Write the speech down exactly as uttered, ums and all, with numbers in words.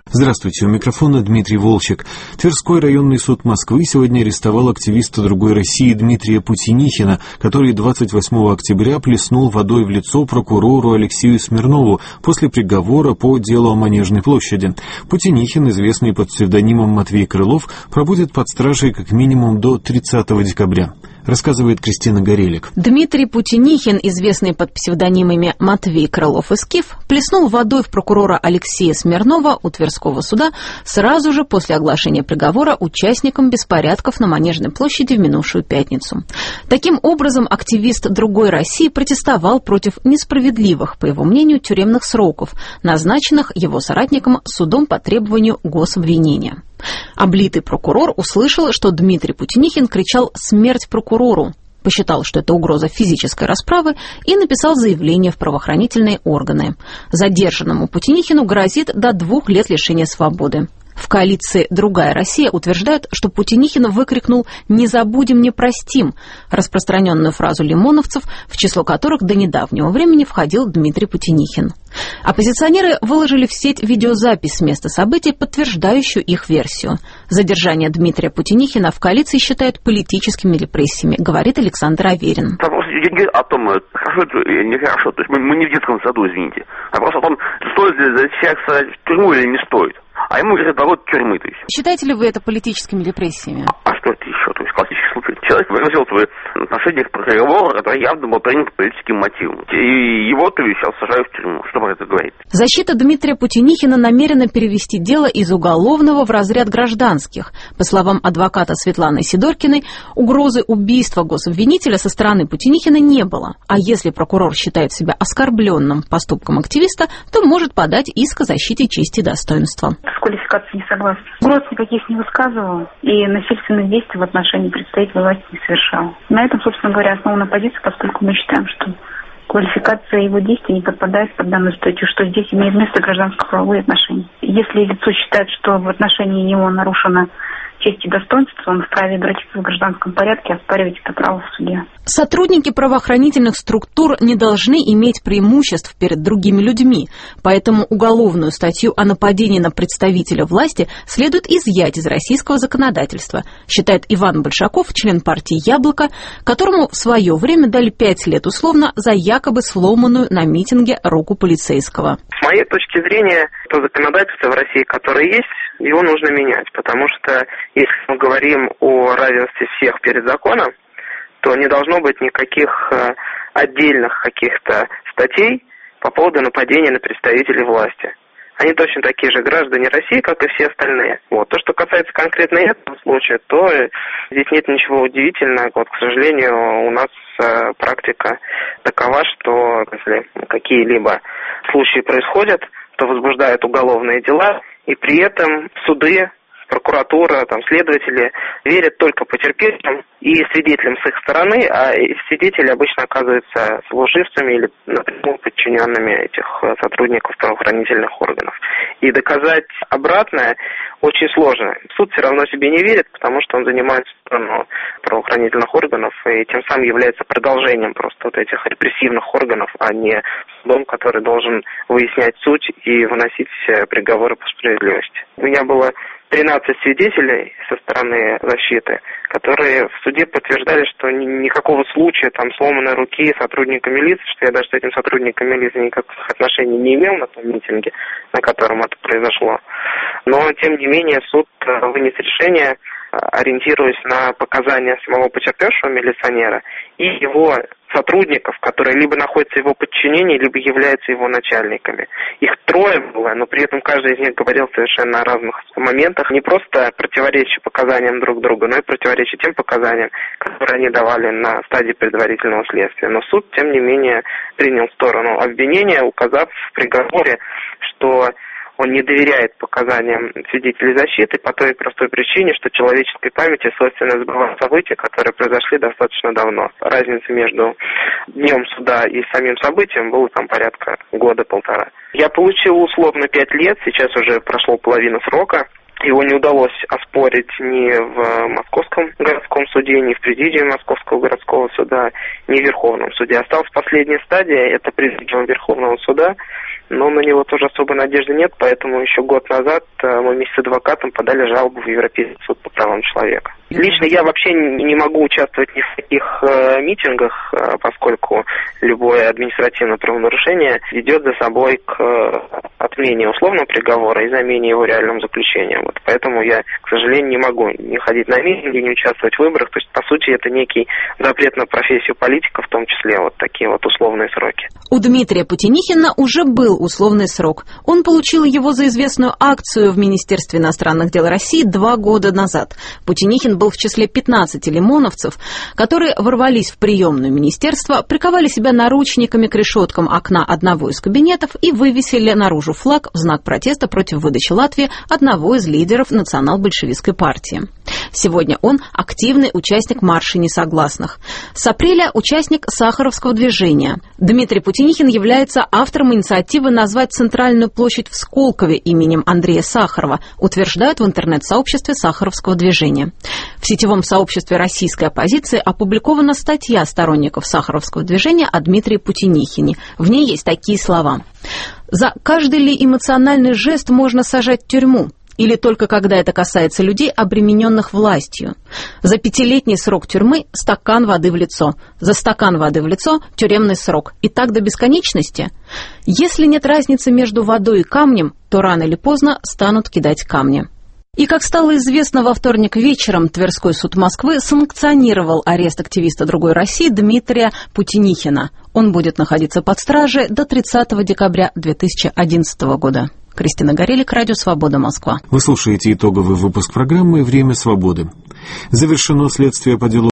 Здравствуйте, у микрофона Дмитрий Волчек. Тверской районный суд Москвы сегодня арестовал активиста «Другой России» Дмитрия Путинихина, который двадцать восьмого октября плеснул водой в лицо прокурору Алексею Смирнову после приговора по делу о Манежной площади. Путинихин, известный под псевдонимом Матвей Крылов, пробудет под стражей как минимум до тридцатого декабря. Рассказывает Кристина Горелик. Дмитрий Путинихин, известный под псевдонимами Матвей Крылов и Скиф, плеснул водой в прокурора Алексея Смирнова у Тверского суда сразу же после оглашения приговора участникам беспорядков на Манежной площади в минувшую пятницу. Таким образом, активист «Другой России» протестовал против несправедливых, по его мнению, тюремных сроков, назначенных его соратником судом по требованию гособвинения. Облитый прокурор услышал, что Дмитрий Путинихин кричал «Смерть прокурору!», посчитал, что это угроза физической расправы, и написал заявление в правоохранительные органы. Задержанному Путинихину грозит до двух лет лишения свободы. В коалиции «Другая Россия» утверждают, что Путинихин выкрикнул «Не забудем, не простим», распространенную фразу лимоновцев, в число которых до недавнего времени входил Дмитрий Путинихин. Оппозиционеры выложили в сеть видеозапись с места событий, подтверждающую их версию. Задержание Дмитрия Путинихина в коалиции считают политическими репрессиями, говорит Александр Аверин. Вопрос не о том, хорошо это или нехорошо. То есть мы, мы не в детском саду, извините. Вопрос о том, стоит ли за человека сажать в тюрьму или не стоит. А ему говорят, а вот тюрьмы, то есть. Считаете ли вы это политическими репрессиями? А что это еще? То есть классический случай. Человек выразил свои отношения к приговору, который явно был принят по политическим мотивам. И его-то сейчас сажают в тюрьму. Что про это говорит? Защита Дмитрия Путинихина намерена перевести дело из уголовного в разряд гражданских. По словам адвоката Светланы Сидоркиной, угрозы убийства гособвинителя со стороны Путинихина не было. А если прокурор считает себя оскорбленным поступком активиста, то может подать иск о защите чести и достоинства. С квалификацией не согласна. Угроз никаких не высказывал и насильственных действий в отношении представителей власти не совершал. На этом, собственно говоря, основана позиция, поскольку мы считаем, что квалификация его действий не подпадает под данную статью, что здесь имеет место гражданско-правовые отношения. Если лицо считает, что в отношении него нарушена честь и достоинство, он вправе обратиться в гражданском порядке и оспаривать это право в суде. Сотрудники правоохранительных структур не должны иметь преимуществ перед другими людьми, поэтому уголовную статью о нападении на представителя власти следует изъять из российского законодательства, считает Иван Большаков, член партии «Яблоко», которому в свое время дали пять лет условно за якобы сломанную на митинге руку полицейского. С моей точки зрения, то законодательство в России, которое есть, его нужно менять, потому что если мы говорим о равенстве всех перед законом, то не должно быть никаких э, отдельных каких-то статей по поводу нападения на представителей власти. Они точно такие же граждане России, как и все остальные. Вот. То, что касается конкретно этого случая, то здесь нет ничего удивительного. Вот, к сожалению, у нас э, практика такова, что если какие-либо случаи происходят, то возбуждают уголовные дела, и при этом суды, прокуратура, там, следователи верят только потерпевшим и свидетелям с их стороны, а свидетели обычно оказываются служивцами или напрямую подчиненными этих сотрудников правоохранительных органов. И доказать обратное очень сложно. Суд все равно себе не верит, потому что он занимает сторону правоохранительных органов и тем самым является продолжением просто вот этих репрессивных органов, а не судом, который должен выяснять суть и выносить приговоры по справедливости. У меня было тринадцать свидетелей со стороны защиты, которые в суде подтверждали, что ни, никакого случая там сломанной руки сотрудника милиции, что я даже с этим сотрудником милиции никаких отношений не имел на том митинге, на котором это произошло. Но, тем не менее, суд вынес решение, ориентируясь на показания самого потерпевшего милиционера и его сотрудников, которые либо находятся в его подчинении, либо являются его начальниками. Их трое было, но при этом каждый из них говорил совершенно о разных моментах, не просто противоречия показаниям друг друга, но и противоречия тем показаниям, которые они давали на стадии предварительного следствия. Но суд, тем не менее, принял сторону обвинения, указав в приговоре, что он не доверяет показаниям свидетелей защиты по той простой причине, что человеческой памяти свойственно забывать события, которые произошли достаточно давно. Разница между днем суда и самим событием была там порядка года-полтора. Я получил условно пять лет, сейчас уже прошло половина срока. Его не удалось оспорить ни в Московском городском суде, ни в президиуме Московского городского суда, ни в Верховном суде. Осталась последняя стадия, это президиум Верховного суда, но на него тоже особой надежды нет, поэтому еще год назад мы вместе с адвокатом подали жалобу в Европейский суд по правам человека. Лично я вообще не могу участвовать ни в каких э, митингах, э, поскольку любое административное правонарушение ведет за собой к э, отмене условного приговора и замене его реальным заключением. Вот поэтому я, к сожалению, не могу не ходить на митинги, не участвовать в выборах. То есть, по сути, это некий запрет на профессию политика, в том числе вот такие вот условные сроки. У Дмитрия Путинихина уже был условный срок. Он получил его за известную акцию в Министерстве иностранных дел России два года назад. Путинихин был в числе пятнадцати лимоновцев, которые ворвались в приемную министерства, приковали себя наручниками к решеткам окна одного из кабинетов и вывесили наружу флаг в знак протеста против выдачи Латвии одного из лидеров национал-большевистской партии. Сегодня он активный участник марша несогласных. С апреля участник Сахаровского движения. Дмитрий Путинихин является автором инициативы назвать центральную площадь в Сколково именем Андрея Сахарова, утверждают в интернет-сообществе Сахаровского движения. В сетевом сообществе российской оппозиции опубликована статья сторонников Сахаровского движения о Дмитрии Путинихине. В ней есть такие слова. «За каждый ли эмоциональный жест можно сажать в тюрьму? Или только когда это касается людей, обремененных властью? За пятилетний срок тюрьмы стакан воды в лицо, за стакан воды в лицо тюремный срок. И так до бесконечности? Если нет разницы между водой и камнем, то рано или поздно станут кидать камни». И, как стало известно, во вторник вечером Тверской суд Москвы санкционировал арест активиста «Другой России» Дмитрия Путинихина. Он будет находиться под стражей до тридцатого декабря две тысячи одиннадцатого года. Кристина Горелик, Радио Свобода, Москва. Вы слушаете итоговый выпуск программы «Время свободы». Завершено следствие по делу